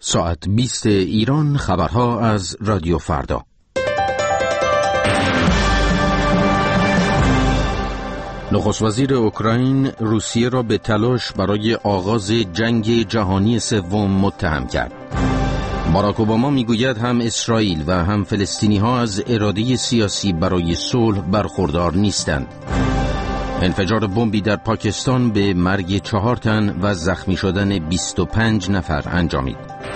ساعت 20 ایران، خبرها از رادیو فردا. نخست وزیر اوکراین روسیه را به تلاش برای آغاز جنگ جهانی سوم متهم کرد. باراک اوباما میگوید هم اسرائیل و هم فلسطینی ها از اراده سیاسی برای صلح برخوردار نیستند. انفجار بمبی در پاکستان به مرگ 4 تن و زخمی شدن 25 نفر انجامید.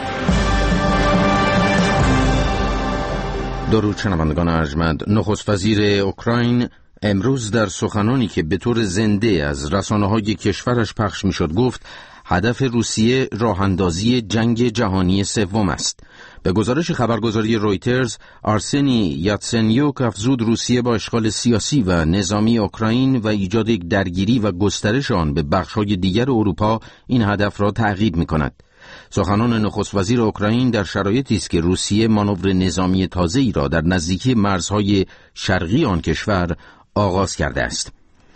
درود شنوندگان ارجمند. نخست وزیر اوکراین امروز در سخنانی که به طور زنده از رسانه‌های کشورش پخش می‌شد گفت هدف روسیه راه‌اندازی جنگ جهانی سوم است. به گزارش خبرگزاری رویترز، آرسنی یاتسنیوک افزود روسیه با اشغال سیاسی و نظامی اوکراین و ایجاد یک درگیری و گسترش آن به بخش‌های دیگر اروپا این هدف را تعقیب می‌کند. سخنان نخست وزیر اوکراین در شرایطی است که روسیه مانور نظامی تازه‌ای را در نزدیکی مرزهای شرقی آن کشور آغاز کرده است.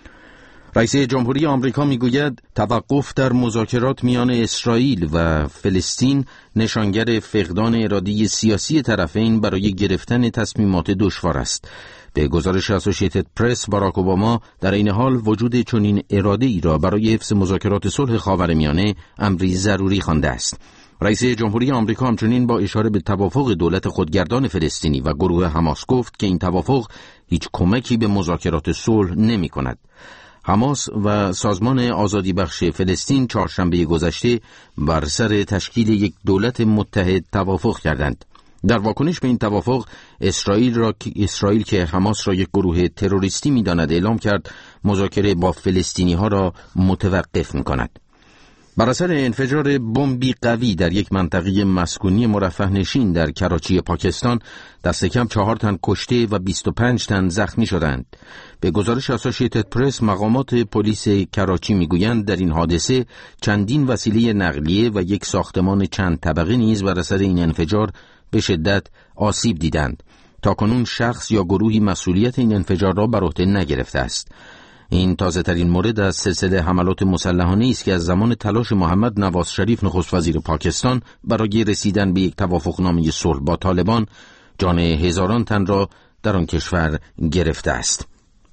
رئیس جمهوری آمریکا میگوید توقف در مذاکرات میان اسرائیل و فلسطین نشانگر فقدان اراده سیاسی طرفین برای گرفتن تصمیمات دشوار است. به گزارش اسوسییتد پرس، باراک اوباما در این حال وجود چنین اراده‌ای را برای حفظ مذاکرات صلح خاورمیانه امری ضروری خوانده است. رئیس جمهوری آمریکا همچنین با اشاره به توافق دولت خودگردان فلسطینی و گروه حماس گفت که این توافق هیچ کمکی به مذاکرات صلح نمی‌کند. حماس و سازمان آزادی بخش فلسطین چهارشنبه گذشته بر سر تشکیل یک دولت متحد توافق کردند. در واکنش به این توافق، اسرائیل که حماس را یک گروه تروریستی می‌داند اعلام کرد مذاکره با فلسطینی‌ها را متوقف می‌کند. بر اثر انفجار بمبی قوی در یک منطقه مسکونی مرفه نشین در کراچی پاکستان، دست کم 4 تن کشته و 25 تن زخمی شدند. به گزارش اسوسییتد پرس، مقامات پلیس کراچی میگویند در این حادثه چندین وسیله نقلیه و یک ساختمان چند طبقه نیز بر اثر این انفجار به شدت آسیب دیدند. تاکنون شخص یا گروهی مسئولیت این انفجار را بر عهده نگرفته است. این تازه ترین مورد از سلسله حملات مسلحانه است که از زمان تلاش محمد نواز شریف نخست وزیر پاکستان برای رسیدن به یک توافقنامه صلح با طالبان جان هزاران تن را در آن کشور گرفته است.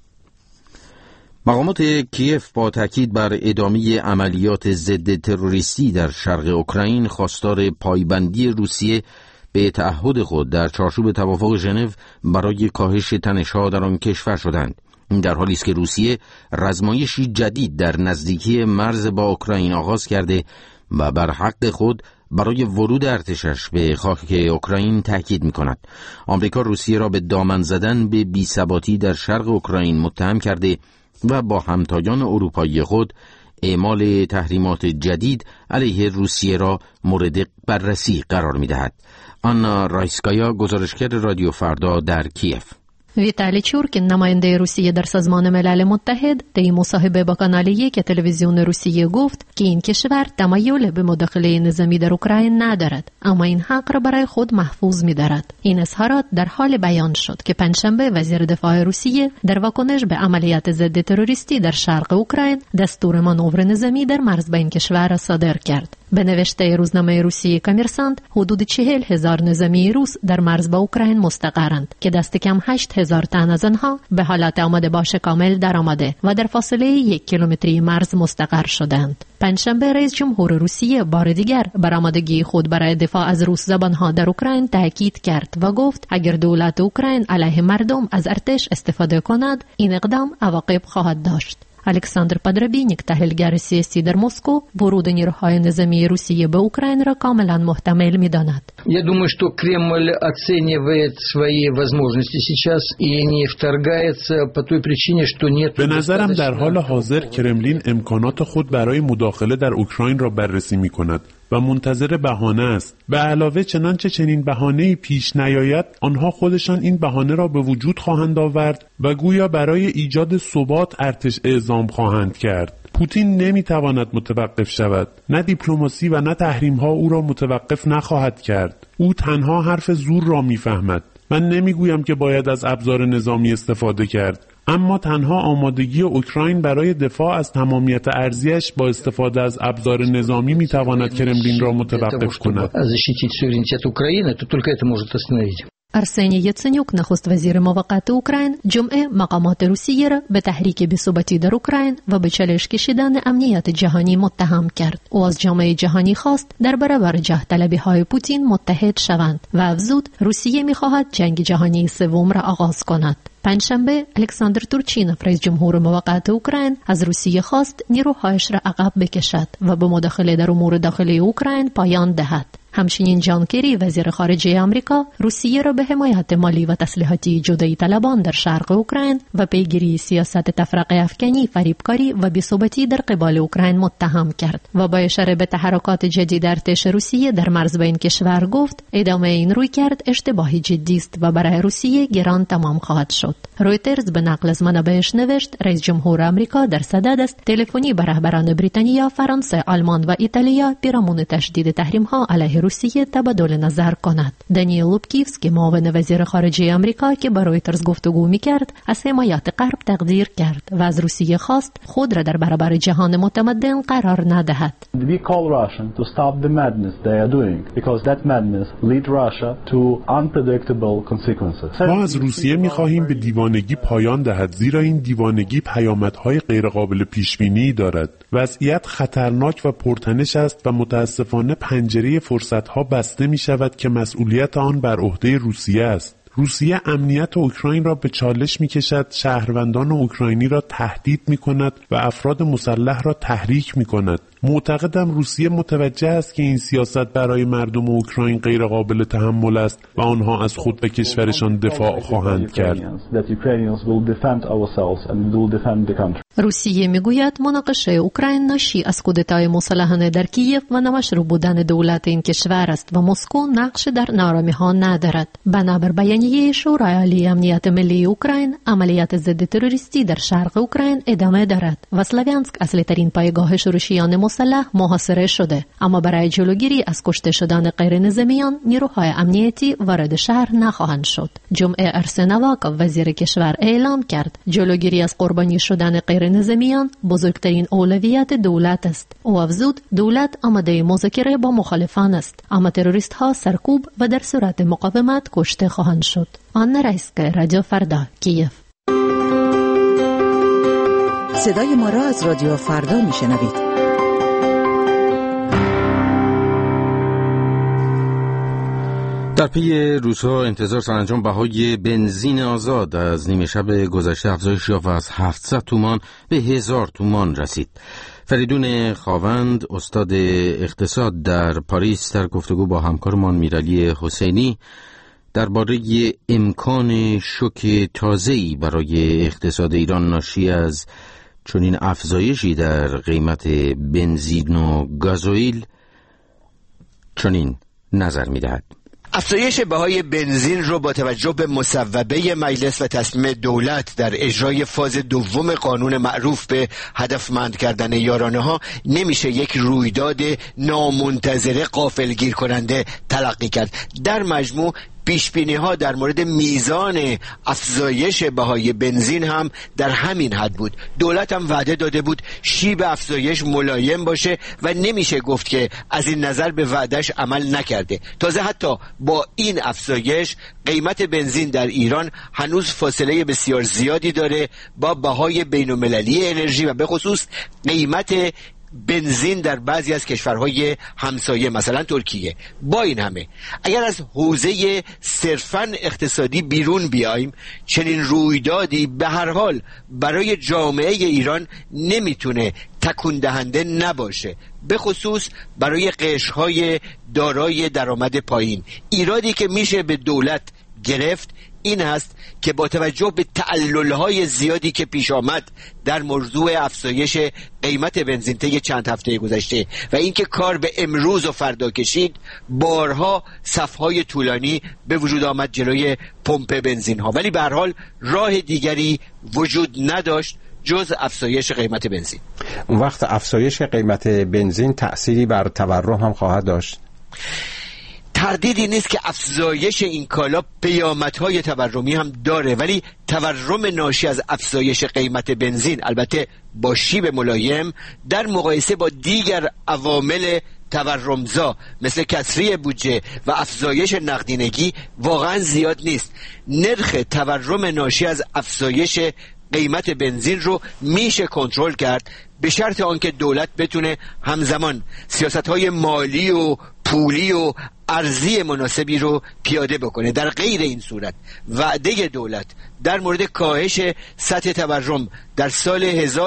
مقامات کیف با تاکید بر ادامه عملیات ضد تروریستی در شرق اوکراین خواستار پایبندی روسیه به تعهد خود در چارچوب توافق ژنو برای کاهش تنش‌ها در آن کشور شدند. این در حالی است که روسیه رزمایشی جدید در نزدیکی مرز با اوکراین آغاز کرده و بر حق خود برای ورود ارتشش به خاک اوکراین تاکید می‌کند. آمریکا روسیه را به دامن زدن به بی‌ثباتی در شرق اوکراین متهم کرده و با همتایان اروپایی خود اعمال تحریمات جدید علیه روسیه را مورد بررسی قرار می‌دهد. آنا رایسکایا، گزارشگر رادیو فردا در کیف. ویتالی چورکین، نماینده روسیه در سازمان ملل متحد، در مصاحبه با کانال 1 تلویزیون روسیه گفت که این کشور تمایل به مداخله نظامی در اوکراین ندارد، اما این حق را برای خود محفوظ می‌دارد. این اظهارات در حال بیان شد که پنجشنبه وزیر دفاع روسیه در واکنش به عملیات ضد تروریستی در شرق اوکراین دستور مانور نظامی در مرز با این کشور صادر کرد. به نوشته روزنامه روسیه کامرسانت، حدود 40,000 نظامی روس در مرز با اوکراین مستقرند که دست کم 8,000 تن از آنها به حالت آماده باش کامل در آمده و در فاصله 1 کیلومتری مرز مستقر شدند. پنجشنبه رئیس جمهور روسیه بار دیگر بر آمادگی خود برای دفاع از روس زبانها در اوکراین تاکید کرد و گفت اگر دولت اوکراین علیه مردم از ارتش استفاده کند، این اقدام عواقب خواهد داشت. الکساندر پادرابینیک، تحلیلگر سیاسی در مسکو، ورود نیروهای نظامی روسیه به اوکراین را کاملا محتمل می‌داند. Я думаю, что Кремль оценивает свои возможности сейчас и не вторгается по той причине, что нет. به نظرم در حال حاضر کرملین امکانات خود برای مداخله در اوکراین را بررسی می‌کند و منتظر بهانه است. به علاوه چنانچه چنین بهانه‌ای پیش نیاید، آنها خودشان این بهانه را به وجود خواهند آورد و گویا برای ایجاد ثبات ارتش اعزام خواهند کرد. پوتین نمیتواند متوقف شود. نه دیپلماسی و نه تحریم‌ها او را متوقف نخواهد کرد. او تنها حرف زور را میفهمد. من نمیگویم که باید از ابزار نظامی استفاده کرد، اما تنها آمادگی اوکراین برای دفاع از تمامیت ارضیش با استفاده از ابزار نظامی میتواند کرملین را متوقف کند. ارسنی یتسنیوک نخست وزیر موقت اوکراین جمعه مقامات روسیه را به تحریک بی‌ثباتی در اوکراین و به چالش کشیدن امنیت جهانی متهم کرد. او از جامعه جهانی خواست در برابر جه‌طلبی‌های پوتین متحد شوند و افزود روسیه می‌خواهد جنگ جهانی سوم را آغاز کند. پنجشنبه الکساندر تورچینوف رئیس جمهور موقت اوکراین از روسیه خواست نیروهایش را عقب بکشد و به مداخله در امور داخلی اوکراین پایان دهد. همچنین جان کری وزیر خارجه آمریکا روسیه را به حمایت مالی و تسلیحاتی جدایی طلبان در شرق اوکراین و پیگیری سیاست تفرقه افکنی، فریبکاری و بی‌ثباتی در قبال اوکراین متهم کرد و با اشاره به تحرکات جدید ارتش روسیه در مرز بین کشور گفت ادامه این رویکرد اشتباهی جدی است و برای روسیه گران تمام خواهد شد. رویترز به نقل از منابعش نوشت رئیس جمهور آمریکا در صدد است تلفنی به رهبران بریتانیا، فرانسه، آلمان و ایتالیا پیرامون تشدید تحریم‌ها علیه روسیه تبادل نظر کند. دانیل لوبکیفسکی معاون وزیر خارجه آمریکا که با رویترز گفتگو می‌کرد از حمایت غرب تقدیر کرد و از روسیه خواست خود را در برابر جهان متمدن قرار ندهد. We call Russia to stop the madness they are doing because that madness lead Russia to unpredictable consequences. ما از روسیه می‌خواهیم به دیوانگی پایان دهد زیرا این دیوانگی پیامدهای غیرقابل پیش‌بینی دارد. وضعیت خطرناک و پرتنش است و متاسفانه پنجره فرصت‌ها بسته می‌شود که مسئولیت آن بر عهده روسیه است. روسیه امنیت اوکراین را به چالش می‌کشد، شهروندان اوکراینی را تهدید می‌کند و افراد مسلح را تحریک می‌کند. معتقدم روسیه متوجه است که این سیاست برای مردم اوکراین غیر قابل تحمل است و آنها از خود و کشورشان دفاع خواهند کرد. روسیه میگوید مناقشه اوکراین ناشی از کودتای مسلحانه در کیف و نامشروع بودن دولت این کشور است و مسکو نقش در نارامی‌ها ندارد. بنابر بیانیه شورای عالی امنیت ملی اوکراین، عملیات ضد تروریستی در شرق اوکراین ادامه دارد و اسلاویانسک اصلی‌ترین پایگاه شورشیان مسلح محاصره شده، اما برای جلوگیری از کشته شدن غیر نظامیان نیروهای امنیتی وارد شهر نخواهند شد. جمعه ارسن آواکوف وزیر کشور اعلام کرد جلوگیری از قربانی شدن غیر نظامیان بزرگترین اولویت دولت است. او افزود دولت آماده مذاکره با مخالفان است، اما تروریست ها سرکوب و در صورت مقاومت کشته خواهند شد. آن رئیسک رادیو فردا کیف. صدای ما را از رادیو فردا میشنوید. در پی روزها انتظار سرانجام بهای بنزین آزاد از نیمه شب گذشته افزایش یافت و از 700 تومان به 1000 تومان رسید. فریدون خاوند استاد اقتصاد در پاریس در گفتگو با همکارمان میرعلی حسینی درباره امکان شوک تازه‌ای برای اقتصاد ایران ناشی از چنین افزایشی در قیمت بنزین و گازوئیل چنین نظر می‌دهد. افزایش بهای بنزین رو با توجه به مصوبه مجلس و تصمیم دولت در اجرای فاز دوم قانون معروف به هدفمند کردن یارانه ها نمیشه یک رویداد نامنتظره غافلگیر کننده تلقی کرد. در مجموع پیشبینی ها در مورد میزان افزایش بهای بنزین هم در همین حد بود. دولت هم وعده داده بود شیب افزایش ملایم باشه و نمیشه گفت که از این نظر به وعدش عمل نکرده. تازه حتی با این افزایش قیمت بنزین در ایران هنوز فاصله بسیار زیادی داره با بهای بین المللی انرژی و به خصوص قیمت بنزین در بعضی از کشورهای همسایه مثلا ترکیه. با این همه اگر از حوزه صرفاً اقتصادی بیرون بیایم چنین رویدادی به هر حال برای جامعه ایران نمیتونه تکون دهنده نباشه، به خصوص برای قشرهای دارای درآمد پایین. ایرادی که میشه به دولت گرفت این است که با توجه به تعلل‌های زیادی که پیش آمد در موضوع افزایش قیمت بنزین طی چند هفته گذشته و اینکه کار به امروز و فردا کشید، بارها صف‌های طولانی به وجود آمد جلوی پمپ بنزین ها، ولی به هر حال راه دیگری وجود نداشت جز افزایش قیمت بنزین. اون وقت افزایش قیمت بنزین تأثیری بر تورم هم خواهد داشت؟ تردیدی نیست که افزایش این کالا پیامدهای تورمی هم داره، ولی تورم ناشی از افزایش قیمت بنزین، البته با شیب ملایم، در مقایسه با دیگر عوامل تورمزا مثل کسری بودجه و افزایش نقدینگی واقعا زیاد نیست. نرخ تورم ناشی از افزایش قیمت بنزین رو میشه کنترل کرد به شرط آنکه دولت بتونه همزمان سیاست‌های مالی و پولی و ارزی مناسبی رو پیاده بکنه. در غیر این صورت وعده دولت در مورد کاهش سطح تورم در سال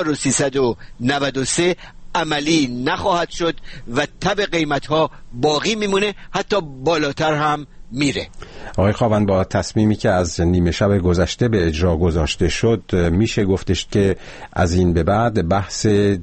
1393 عملی نخواهد شد و تب قیمت‌ها باقی میمونه، حتی بالاتر هم میره. آقای خاوند، با تصمیمی که از نیمه شب گذشته به اجرا گذاشته شد، میشه گفتش که از این به بعد بحث‌های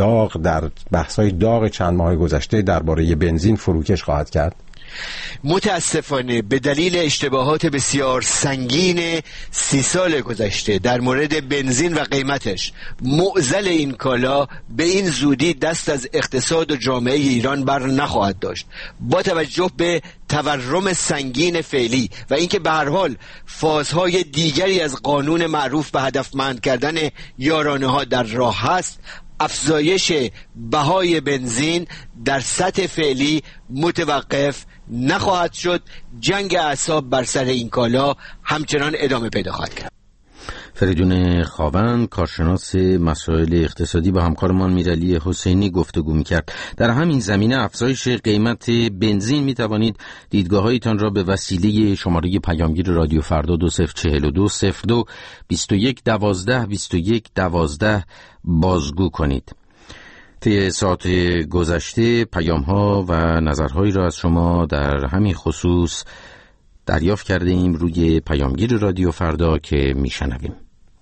داغ چند ماه گذشته درباره بنزین فروکش خواهد کرد؟ متاسفانه به دلیل اشتباهات بسیار سنگین 30 سال گذشته در مورد بنزین و قیمتش، معضل این کالا به این زودی دست از اقتصاد و جامعه ایران بر نخواهد داشت. با توجه به تورم سنگین فعلی و اینکه به هر حال فازهای دیگری از قانون معروف به هدفمند کردن یارانه ها در راه هست، افزایش بهای بنزین در سطح فعلی متوقف نخواهد شد. جنگ اعصاب بر سر این کالا همچنان ادامه پیدا خواهد کرد. فریدون خاوند، کارشناس مسائل اقتصادی، با همکارمان میرعلی حسینی گفتگو می‌کرد. در همین زمینه افزایش قیمت بنزین می‌توانید دیدگاه‌هایتان را به وسیله شماره پیامگیر رادیو فردا 2042 02 21 12 21 12 بازگو کنید. طی ساعت گذشته پیام‌ها و نظرهایی را از شما در همین خصوص دریافت کرده ایم روی پیامگیر رادیو فردا که میشنویم.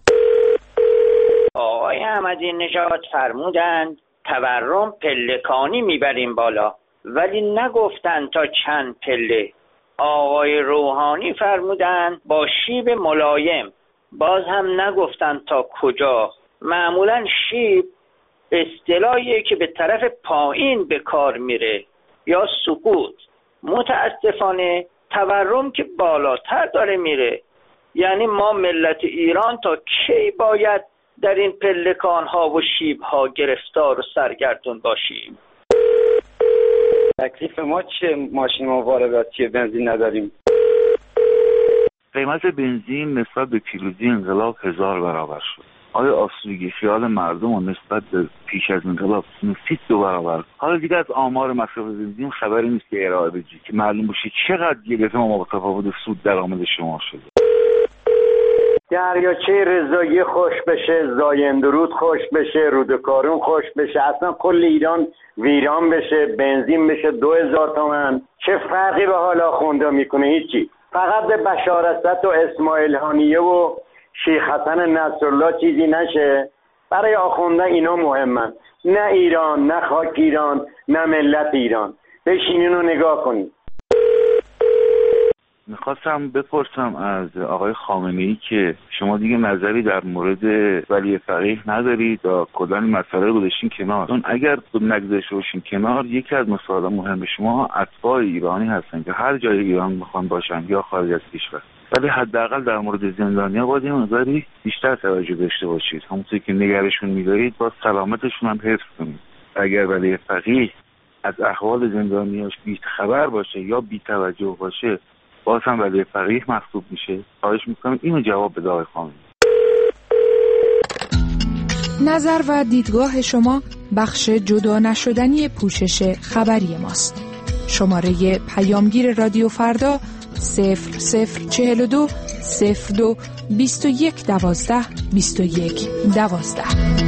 آقای احمدی نژاد فرمودند تورم پلکانی میبریم بالا، ولی نگفتن تا چند پله. آقای روحانی فرمودند با شیب ملایم، باز هم نگفتن تا کجا. معمولا شیب اصطلاحیه که به طرف پایین به کار میره یا سقوط. متاسفانه تورم که بالاتر داره میره. یعنی ما ملت ایران تا کی باید در این پلکان ها و شیب ها گرفتار و سرگردون باشیم؟ تکلیف ما چه؟ ماشین ما وارداتی بنزین نداریم. قیمت بنزین نسبت به پیروزی انقلاب 1000 برابر شد. آیا آسودگی خیال مردم و نسبت به پیش از انقلاب 32 برابر؟ حالا دیگه از آمار مصرف بنزین خبری نیست که ارائه بدی که معلوم بشه چقدر گرفته ما با تفاوت سود درآمد شما شده. دریاچه رضایی خوش بشه، زایندرود خوش بشه، رودکارون خوش بشه، اصلا کل ایران ویران بشه، بنزین بشه 2000 تومان. چه فرقی به حال آخونده میکنه؟ هیچی. فقط به بشار اسد و اسماعیل هانیه و شیخ حسن نصرالله چیزی نشه. برای آخونده اینا مهمن، نه ایران، نه خاک ایران، نه ملت ایران. بشینین و نگاه کنید. میخواستم بپرسم از آقای خامنه‌ای که شما دیگه نظری در مورد ولی فقیه ندارید و کلا مسئله رو گذاشتین کنار، چون اگر نگذاشته باشین کنار، یکی از مسائل مهم شما اتباع ایرانی هستن که هر جای ایران میخوان باشن یا خارج از کشور، ولی حداقل در مورد زندانیا باید این نظری بیشتر توجه داشته باشید. همونطوری که نگرشون می‌دارید با سلامتشون هم حفظ کنید. اگر ولی فقیه از احوال زندانیاش بی‌خبر باشه یا بی‌توجه باشه، باز هم ولی فقیه محسوب میشه. خواهش میکنم اینو جواب بده آقای خامنه‌ای. نظر و دیدگاه شما بخش جدا نشدنی پوشش خبری ماست. شماره پیامگیر رادیو فردا 0042 02 21 12 21 12.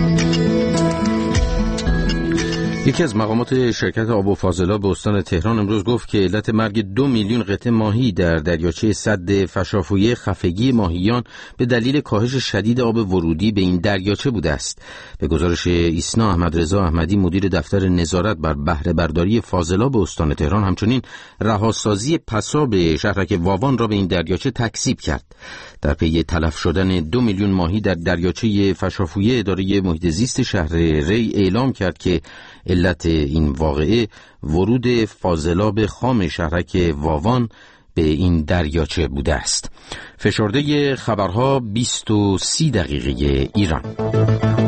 یکی از مقامات شرکت آب و فاضلاب به استان تهران امروز گفت که علت مرگ 2 میلیون قطعه ماهی در دریاچه سد فشافویه خفگی ماهیان به دلیل کاهش شدید آب ورودی به این دریاچه بوده است. به گزارش ایسنا، احمدرضا احمدی مدیر دفتر نظارت بر بهره برداری فاضلاب استان تهران همچنین رهاسازی پساب شهرک واوان را به این دریاچه تکذیب کرد. در پی تلف شدن 2 میلیون ماهی در دریاچه فشافویه، اداره محیط زیست شهر ری اعلام کرد که علت این واقعه ورود فاضلاب خام شهرک واوان به این دریاچه بوده است. فشرده خبرها 20:30 ایران.